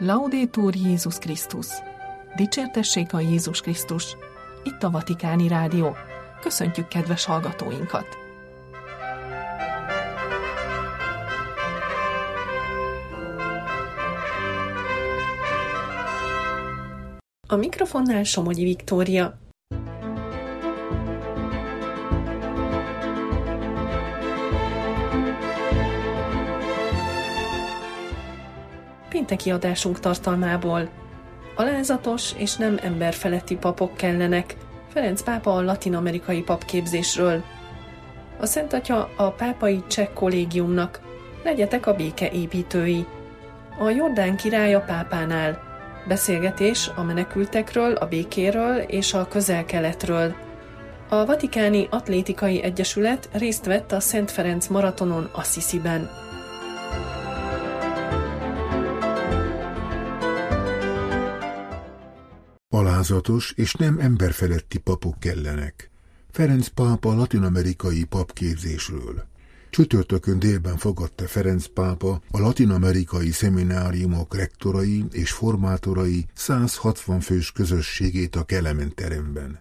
Laudetur Jézus Krisztus! Dicsértessék a Jézus Krisztus! Itt a Vatikáni Rádió. Köszöntjük kedves hallgatóinkat! A mikrofonnál Somogyi Viktória. Pénteki adásunk tartalmából: alázatos és nem emberfeletti papok kellenek, Ferenc pápa a latin-amerikai papképzésről. A Szent Atya a pápai cseh kollégiumnak: legyetek a béke építői. A Jordán király a pápánál: beszélgetés a menekültekről, a békéről és a Közel-Keletről. A Vatikáni Atlétikai Egyesület részt vett a Szent Ferenc maratonon Assisiben. Alázatos és nem emberfeletti papok kellenek. Ferenc pápa latin-amerikai papképzésről. Csütörtökön délben fogadta Ferenc pápa a latin-amerikai szemináriumok rektorai és formátorai 160 fős közösségét a Kelemen teremben.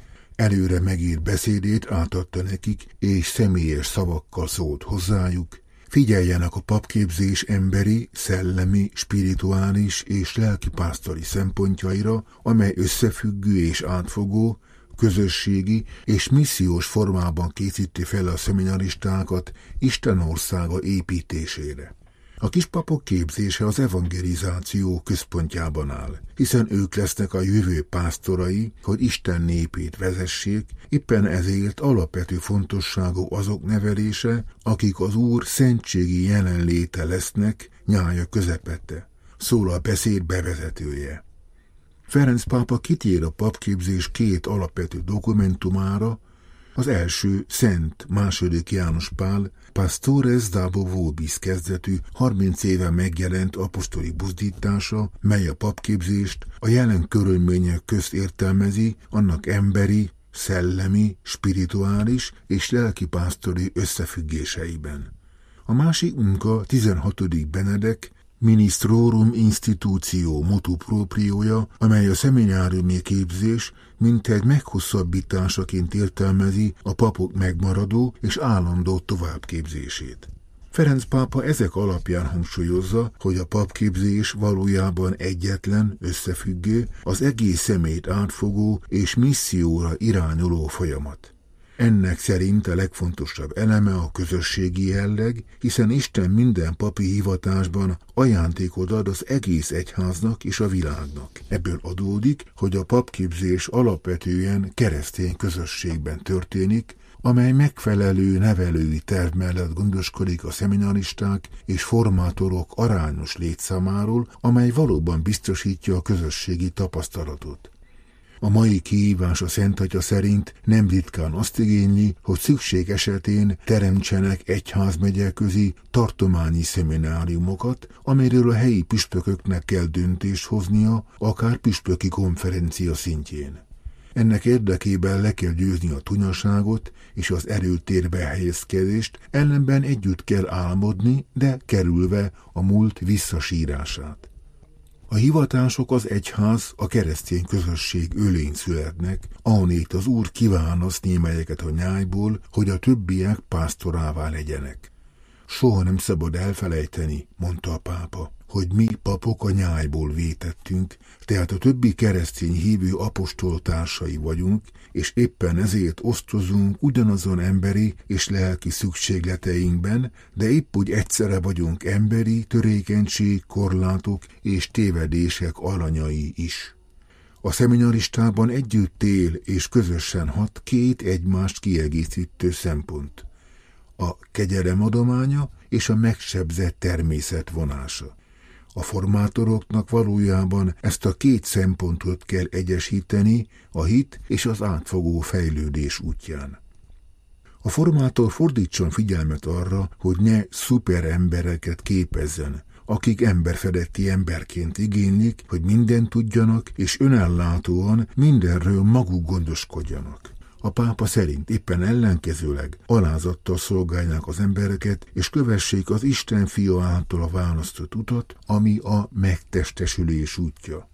Előre megírt beszédét átadta nekik, és személyes szavakkal szólt hozzájuk: figyeljenek a papképzés emberi, szellemi, spirituális és lelkipásztori szempontjaira, amely összefüggő és átfogó, közösségi és missziós formában készíti fel a szeminaristákat Isten országa építésére. A kispapok képzése az evangelizáció központjában áll, hiszen ők lesznek a jövő pásztorai, hogy Isten népét vezessék, éppen ezért alapvető fontosságú azok nevelése, akik az Úr szentségi jelenléte lesznek nyája közepette, szól a beszéd bevezetője. Ferenc pápa kitér a papképzés két alapvető dokumentumára. Az első Szent II. János Pál Pastores Dabo Vobis kezdetű 30 éve megjelent apostoli buzdítása, mely a papképzést a jelen körülmények közt értelmezi, annak emberi, szellemi, spirituális és lelkipásztori összefüggéseiben. A másik munka 16. Benedek Ministrorum Institutio Motu Proprioja, amely a szemináriumi képzés mintegy meghosszabbításaként értelmezi a papok megmaradó és állandó továbbképzését. Ferenc pápa ezek alapján hangsúlyozza, hogy a papképzés valójában egyetlen, összefüggő, az egész személyt átfogó és misszióra irányuló folyamat. Ennek szerint a legfontosabb eleme a közösségi jelleg, hiszen Isten minden papi hivatásban ajándékot ad az egész egyháznak és a világnak. Ebből adódik, hogy a papképzés alapvetően keresztény közösségben történik, amely megfelelő nevelői terv mellett gondoskodik a szeminaristák és formátorok arányos létszámáról, amely valóban biztosítja a közösségi tapasztalatot. A mai kihívás a Szent Atya szerint nem ritkán azt igényli, hogy szükség esetén teremtsenek egyházmegyeközi tartományi szemináriumokat, amiről a helyi püspököknek kell döntést hoznia, akár püspöki konferencia szintjén. Ennek érdekében le kell győzni a tunyaságot és az erőtérbe helyezkedést, ellenben együtt kell álmodni, de kerülve a múlt visszasírását. A hivatások az egyház, a keresztény közösség ölén születnek, ahonnét az Úr kiválaszt némelyeket a nyájból, hogy a többiek pásztorává legyenek. Soha nem szabad elfelejteni, mondta a pápa, hogy mi papok a nyájból vétettünk, tehát a többi keresztény hívő apostol társai vagyunk, és éppen ezért osztozunk ugyanazon emberi és lelki szükségleteinkben, de épp úgy egyszerre vagyunk emberi törékenység, korlátok és tévedések alanyai is. A szeminaristában együtt él és közösen hat két egymást kiegészítő szempont: a kegyelem adománya és a megsebzett természet vonása. A formátoroknak valójában ezt a két szempontot kell egyesíteni a hit és az átfogó fejlődés útján. A formátor fordítson figyelmet arra, hogy ne szuperembereket képezzen, akik emberfeletti emberként igénylik, hogy mindent tudjanak és önellátóan mindenről maguk gondoskodjanak. A pápa szerint éppen ellenkezőleg alázattal szolgálják az embereket, és kövessék az Isten fia által választott utat, ami a megtestesülés útja.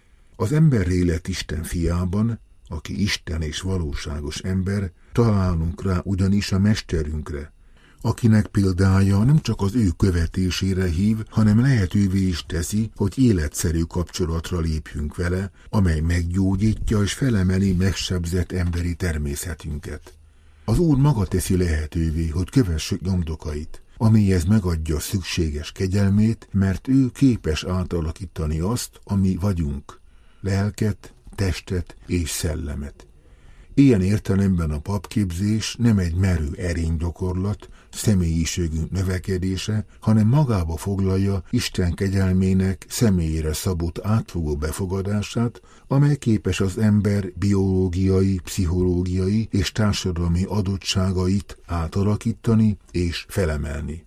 Az emberré lett Isten fiában, aki Isten és valóságos ember, találunk rá ugyanis a mesterünkre, akinek példája nem csak az ő követésére hív, hanem lehetővé is teszi, hogy életszerű kapcsolatra lépjünk vele, amely meggyógyítja és felemeli megsebzett emberi természetünket. Az Úr maga teszi lehetővé, hogy kövessük nyomdokait, amihez megadja szükséges kegyelmét, mert ő képes átalakítani azt, ami vagyunk, lelket, testet és szellemet. Ilyen értelemben a papképzés nem egy merő erénygyakorlat, személyiségünk növekedése, hanem magába foglalja Isten kegyelmének személyére szabott átfogó befogadását, amely képes az ember biológiai, pszichológiai és társadalmi adottságait átalakítani és felemelni.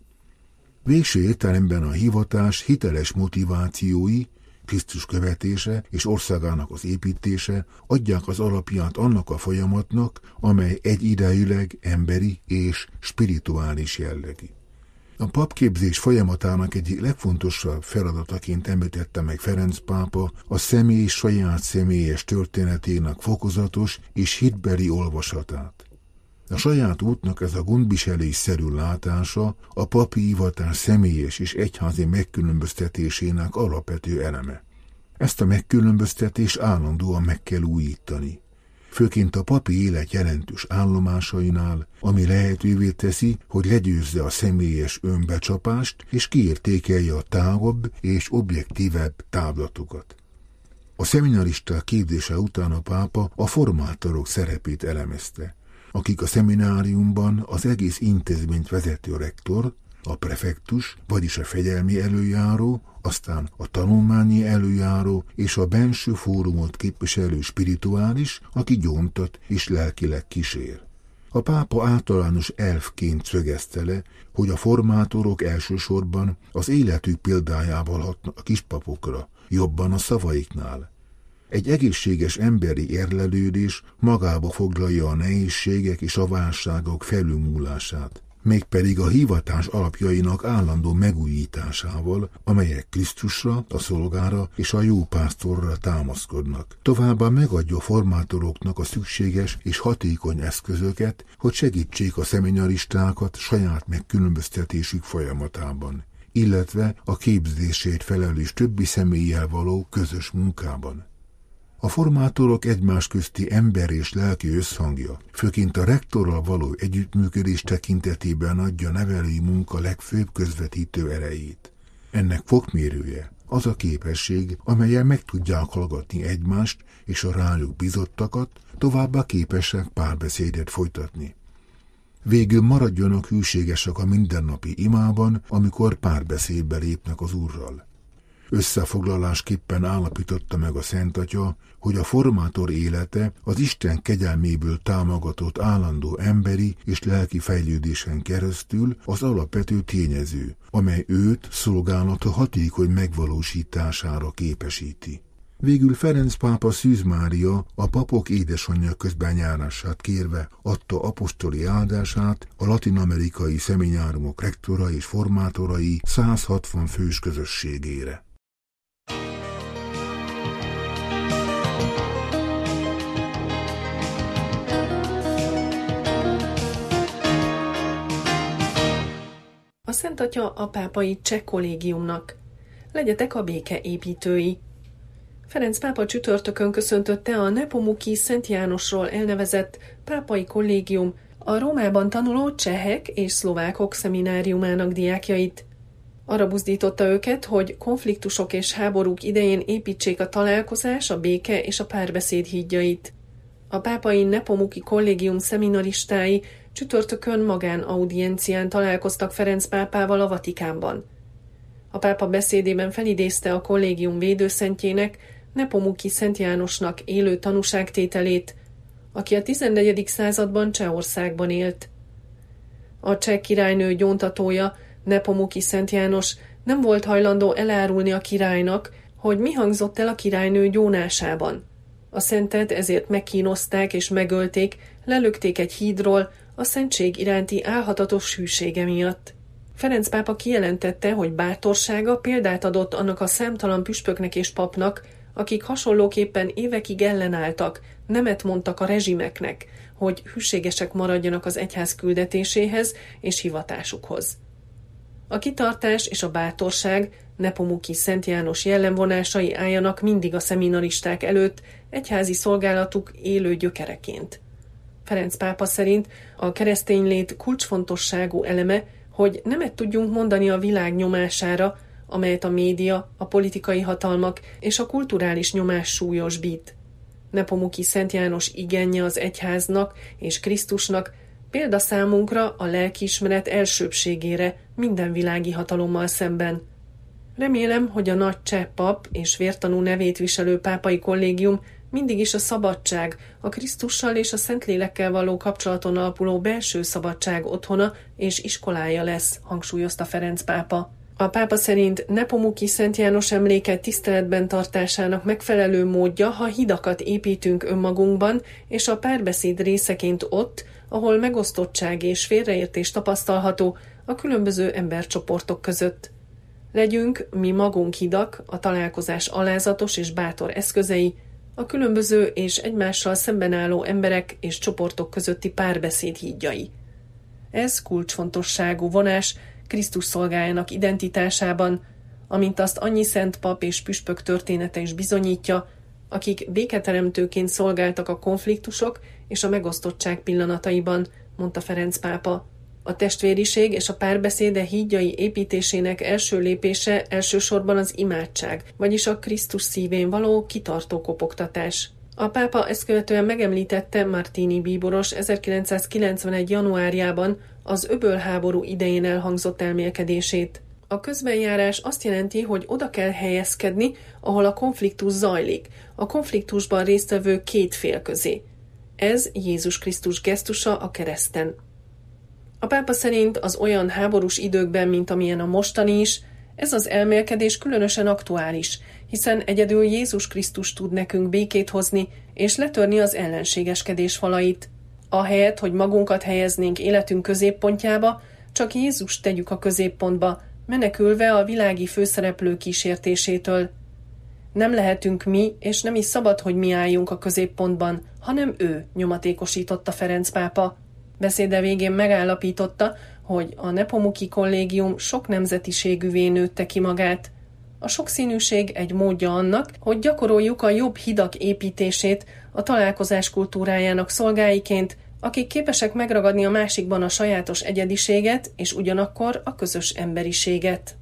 Végső értelemben a hivatás hiteles motivációi, Krisztus követése és országának az építése adják az alapját annak a folyamatnak, amely egyidejűleg emberi és spirituális jellegű. A papképzés folyamatának egyik legfontosabb feladataként említette meg Ferenc pápa a személy saját személyes történetének fokozatos és hitbeli olvasatát. A saját útnak ez a gondviselésszerű látása a papi hivatás személyes és egyházi megkülönböztetésének alapvető eleme. Ezt a megkülönböztetést állandóan meg kell újítani. Főként a papi élet jelentős állomásainál, ami lehetővé teszi, hogy legyőzze a személyes önbecsapást és kiértékelje a távolabb és objektívebb távlatokat. A szeminaristák képzése után a pápa a formátorok szerepét elemezte, akik a szemináriumban az egész intézményt vezető rektor, a prefektus, vagyis a fegyelmi előjáró, aztán a tanulmányi előjáró és a benső fórumot képviselő spirituális, aki gyóntat és lelkileg kísér. A pápa általános elfként szögezte le, hogy a formátorok elsősorban az életük példájával hatnak a kispapokra, jobban a szavaiknál. Egy egészséges emberi érlelődés magába foglalja a nehézségek és a válságok felülmúlását, mégpedig a hivatás alapjainak állandó megújításával, amelyek Krisztusra, a szolgára és a jó pásztorra támaszkodnak. Továbbá megadja a formátoroknak a szükséges és hatékony eszközöket, hogy segítsék a szeminaristákat saját megkülönböztetésük folyamatában, illetve a képzésért felelős többi személlyel való közös munkában. A formátorok egymás közti ember és lelki összhangja, főként a rektorral való együttműködés tekintetében adja a nevelői munka legfőbb közvetítő erejét. Ennek fokmérője az a képesség, amellyel meg tudják hallgatni egymást és a rájuk bizottakat, továbbá képesek párbeszédet folytatni. Végül maradjanak hűségesek a mindennapi imában, amikor párbeszédbe lépnek az Úrral. Összefoglalásképpen állapította meg a Szent Atya, hogy a formátor élete az Isten kegyelméből támogatott állandó emberi és lelki fejlődésen keresztül az alapvető tényező, amely őt szolgálata hatékony megvalósítására képesíti. Végül Ferenc pápa Szűz Mária, a papok édesanyja közbenjárását kérve adta apostoli áldását a latin-amerikai szemináriumok rektora és formátorai 160 fős közösségére. A Szent Atya a pápai cseh kollégiumnak: legyetek a béke építői. Ferenc pápa csütörtökön köszöntötte a Nepomuki Szent Jánosról elnevezett pápai kollégium a Rómában tanuló csehek és szlovákok szemináriumának diákjait. Arra buzdította őket, hogy konfliktusok és háborúk idején építsék a találkozás, a béke és a párbeszéd hídjait. A pápai Nepomuki kollégium szeminaristái csütörtökön magánaudiencián találkoztak Ferenc pápával a Vatikánban. A pápa beszédében felidézte a kollégium védőszentjének, Nepomuki Szent Jánosnak élő tanúságtételét, aki a 14. században Csehországban élt. A cseh királynő gyóntatója, Nepomuki Szent János nem volt hajlandó elárulni a királynak, hogy mi hangzott el a királynő gyónásában. A szentet ezért megkínozták és megölték, lelökték egy hídról a szentség iránti álhatatos hűsége miatt. Ferenc pápa kijelentette, hogy bátorsága példát adott annak a számtalan püspöknek és papnak, akik hasonlóképpen évekig ellenálltak, nemet mondtak a rezsimeknek, hogy hűségesek maradjanak az egyház küldetéséhez és hivatásukhoz. A kitartás és a bátorság Nepomuki Szent János jellemvonásai álljanak mindig a szeminaristák előtt egyházi szolgálatuk élő gyökereként. Ferenc pápa szerint a keresztény lét kulcsfontosságú eleme, hogy nemet tudjunk mondani a világ nyomására, amelyet a média, a politikai hatalmak és a kulturális nyomás súlyosbít. Nepomuki Szent János igenje az egyháznak és Krisztusnak példa számunkra a lelkiismeret elsőbbségére minden világi hatalommal szemben. Remélem, hogy a nagy cseh pap és vértanú nevét viselő pápai kollégium mindig is a szabadság, a Krisztussal és a Szentlélekkel való kapcsolaton alapuló belső szabadság otthona és iskolája lesz, hangsúlyozta Ferenc pápa. A pápa szerint Nepomuki Szent János emléke tiszteletben tartásának megfelelő módja, ha hidakat építünk önmagunkban, és a párbeszéd részeként ott, ahol megosztottság és félreértés tapasztalható a különböző embercsoportok között. Legyünk mi magunk hidak, a találkozás alázatos és bátor eszközei, a különböző és egymással szemben álló emberek és csoportok közötti párbeszéd hídjai. Ez kulcsfontosságú vonás Krisztus szolgájának identitásában, amint azt annyi szent pap és püspök története is bizonyítja, akik béketeremtőként szolgáltak a konfliktusok és a megosztottság pillanataiban, mondta Ferenc pápa. A testvériség és a párbeszéde hídjai építésének első lépése elsősorban az imádság, vagyis a Krisztus szívén való kitartó kopogtatás. A pápa ezt követően megemlítette Martini bíboros 1991. januárjában az öbölháború idején elhangzott elmélkedését. A közbenjárás azt jelenti, hogy oda kell helyezkedni, ahol a konfliktus zajlik, a konfliktusban résztvevő két fél közé. Ez Jézus Krisztus gesztusa a kereszten. A pápa szerint az olyan háborús időkben, mint amilyen a mostani is, ez az elmélkedés különösen aktuális, hiszen egyedül Jézus Krisztus tud nekünk békét hozni és letörni az ellenségeskedés falait. Ahelyett, hogy magunkat helyeznénk életünk középpontjába, csak Jézust tegyük a középpontba, menekülve a világi főszereplő kísértésétől. Nem lehetünk mi, és nem is szabad, hogy mi álljunk a középpontban, hanem ő, nyomatékosította Ferenc pápa. Beszéde végén megállapította, hogy a Nepomuki kollégium sok nemzetiségűvé nőtte ki magát. A sokszínűség egy módja annak, hogy gyakoroljuk a jobb hidak építését a találkozás kultúrájának szolgáiként, akik képesek megragadni a másikban a sajátos egyediséget és ugyanakkor a közös emberiséget.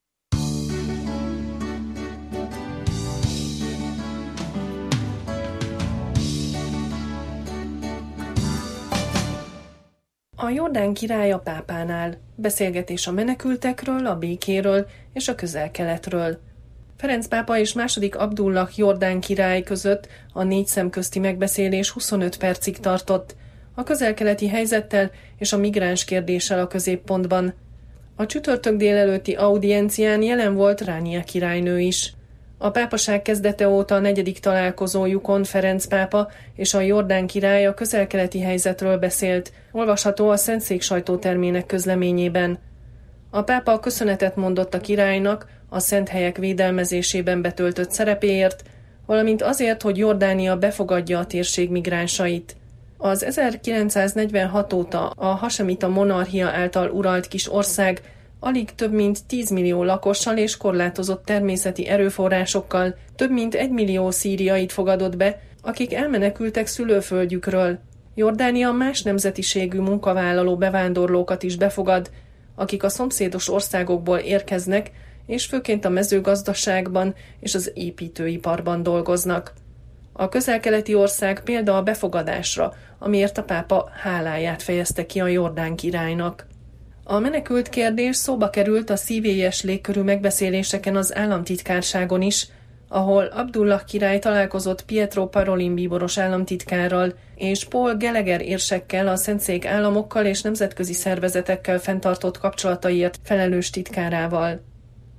A Jordán király a pápánál. Beszélgetés a menekültekről, a békéről és a Közel-Keletről. Ferenc pápa és II. Abdullah Jordán király között a 4 szemközti megbeszélés 25 percig tartott, a közel-keleti helyzettel és a migráns kérdéssel a középpontban. A csütörtök délelőtti audiencián jelen volt Ránia királynő is. A pápaság kezdete óta a 4. találkozójukon Ferenc pápa és a Jordán király a közel-keleti helyzetről beszélt, olvasható a Szentszék sajtótermének közleményében. A pápa köszönetet mondott a királynak a szent helyek védelmezésében betöltött szerepéért, valamint azért, hogy Jordánia befogadja a térség migránsait. Az 1946 óta a hasemita monarchia által uralt kis ország alig több mint 10 millió lakossal és korlátozott természeti erőforrásokkal több mint 1 millió szíriait fogadott be, akik elmenekültek szülőföldjükről. Jordánia más nemzetiségű munkavállaló bevándorlókat is befogad, akik a szomszédos országokból érkeznek, és főként a mezőgazdaságban és az építőiparban dolgoznak. A közel-keleti ország példa a befogadásra, amiért a pápa háláját fejezte ki a Jordán királynak. A menekült kérdés szóba került a szívélyes légkörű megbeszéléseken az államtitkárságon is, ahol Abdullah király találkozott Pietro Parolin bíboros államtitkárral és Paul Gallagher érsekkel, a Szentszék államokkal és nemzetközi szervezetekkel fenntartott kapcsolataiért felelős titkárával.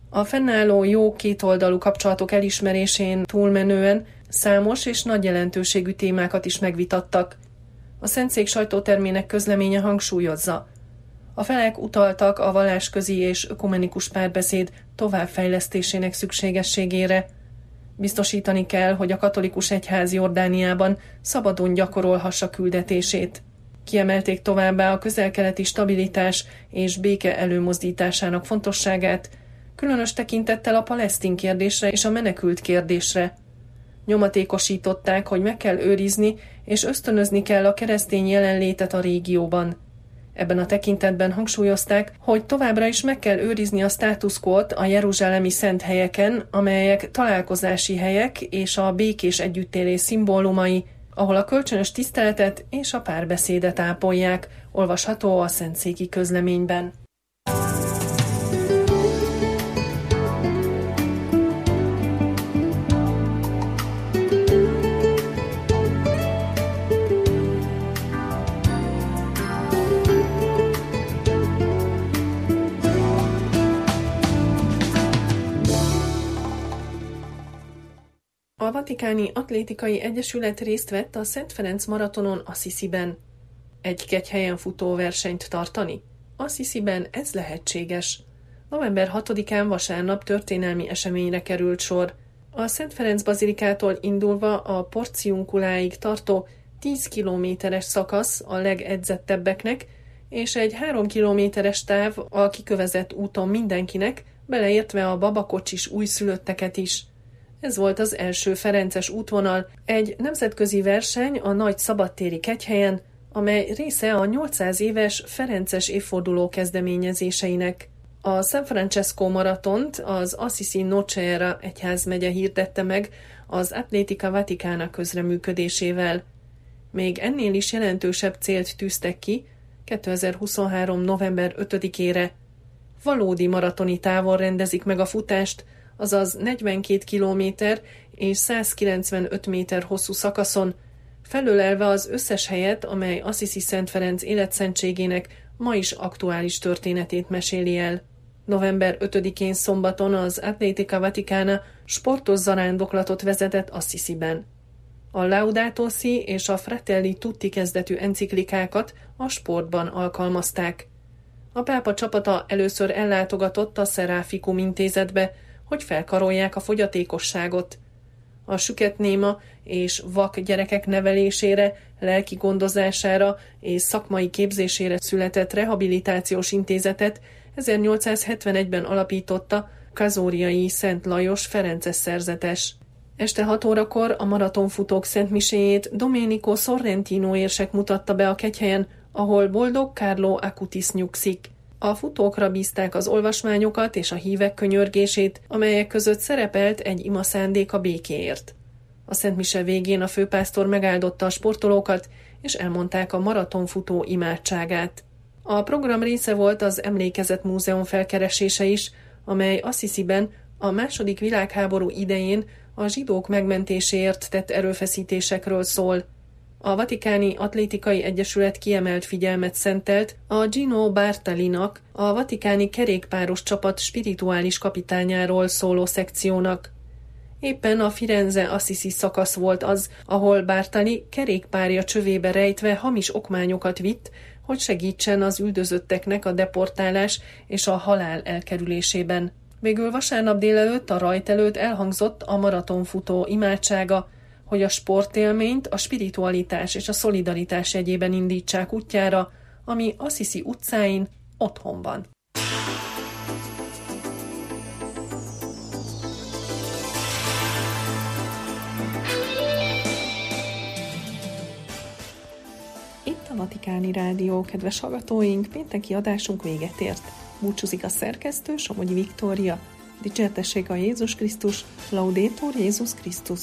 A fennálló jó kétoldalú kapcsolatok elismerésén túlmenően számos és nagy jelentőségű témákat is megvitattak. A Szentszék sajtótermének közleménye hangsúlyozza: a felek utaltak a vallásközi és ökumenikus párbeszéd továbbfejlesztésének szükségességére. Biztosítani kell, hogy a katolikus egyház Jordániában szabadon gyakorolhassa küldetését. Kiemelték továbbá a közel-keleti stabilitás és béke előmozdításának fontosságát, különös tekintettel a palesztin kérdésre és a menekült kérdésre. Nyomatékosították, hogy meg kell őrizni és ösztönözni kell a keresztény jelenlétet a régióban. Ebben a tekintetben hangsúlyozták, hogy továbbra is meg kell őrizni a status quót a jeruzsálemi szent helyeken, amelyek találkozási helyek és a békés együttélés szimbólumai, ahol a kölcsönös tiszteletet és a párbeszédet ápolják, olvasható a szentszéki közleményben. A Vatikáni Atlétikai Egyesület részt vett a Szent Ferenc maratonon Assisiben. Egy kegyhelyen futó versenyt tartani? Assisiben ez lehetséges. November 6-án vasárnap történelmi eseményre került sor. A Szent Ferenc bazilikától indulva a Porciunculáig tartó 10 kilométeres szakasz a legedzettebbeknek, és egy 3 kilométeres táv a kikövezett úton mindenkinek, beleértve a babakocsis újszülötteket is. Ez volt az első ferences útvonal, egy nemzetközi verseny a nagy szabadtéri kegyhelyen, amely része a 800 éves ferences évforduló kezdeményezéseinek. A San Francesco maratont az Assisi Noche Era egyházmegye hirdette meg az Atletica Vaticana közreműködésével. Még ennél is jelentősebb célt tűztek ki 2023. november 5-ére. Valódi maratoni távon rendezik meg a futást, azaz 42 kilométer és 195 méter hosszú szakaszon, felölelve az összes helyet, amely Assisi Szent Ferenc életszentségének ma is aktuális történetét meséli el. November 5-én szombaton az Atletica Vaticana sportos zarándoklatot vezetett Assisiben. A Laudato Si és a Fratelli Tutti kezdetű enciklikákat a sportban alkalmazták. A pápa csapata először ellátogatott a Seraficum intézetbe, hogy felkarolják a fogyatékosságot. A süketnéma és vak gyerekek nevelésére, lelki gondozására és szakmai képzésére született rehabilitációs intézetet 1871-ben alapította Kazóriai Szent Lajos ferences szerzetes. Este 6 órakor a maratonfutók szentmiséjét Domenico Sorrentino érsek mutatta be a kegyhelyen, ahol boldog Carlo Acutis nyugszik. A futókra bízták az olvasmányokat és a hívek könyörgését, amelyek között szerepelt egy imaszándék a békéért. A szentmise végén a főpásztor megáldotta a sportolókat, és elmondták a maratonfutó imádságát. A program része volt az Emlékezet Múzeum felkeresése is, amely Assisiben a II. Világháború idején a zsidók megmentéséért tett erőfeszítésekről szól. A Vatikáni Atlétikai Egyesület kiemelt figyelmet szentelt a Gino Bartalinak, a vatikáni kerékpáros csapat spirituális kapitányáról szóló szekciónak. Éppen a Firenze-Assisi szakasz volt az, ahol Bartali kerékpárja csövébe rejtve hamis okmányokat vitt, hogy segítsen az üldözötteknek a deportálás és a halál elkerülésében. Végül vasárnap délelőtt a rajt előtt elhangzott a maratonfutó imádsága, hogy a sportélményt a spiritualitás és a szolidaritás jegyében indítsák útjára, ami Assisi utcáin otthon van. Itt a Vatikáni Rádió, kedves hallgatóink, pénteki adásunk véget ért. Búcsúzik a szerkesztő, Somogyi Viktória. Dicsértessék a Jézus Krisztus, Laudetur Jézus Krisztus.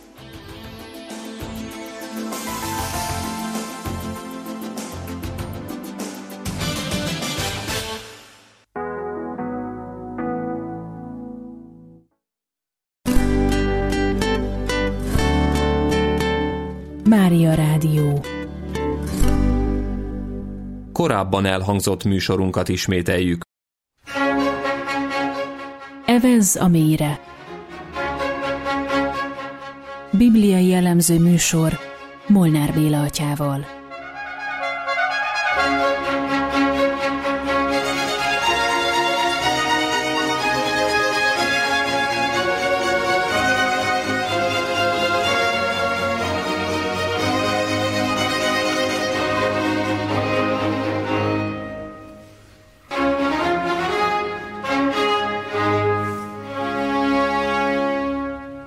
Mária Rádió. Korábban elhangzott műsorunkat ismételjük. Evezz a mélyre. Bibliai elemző műsor Molnár Béla atyával.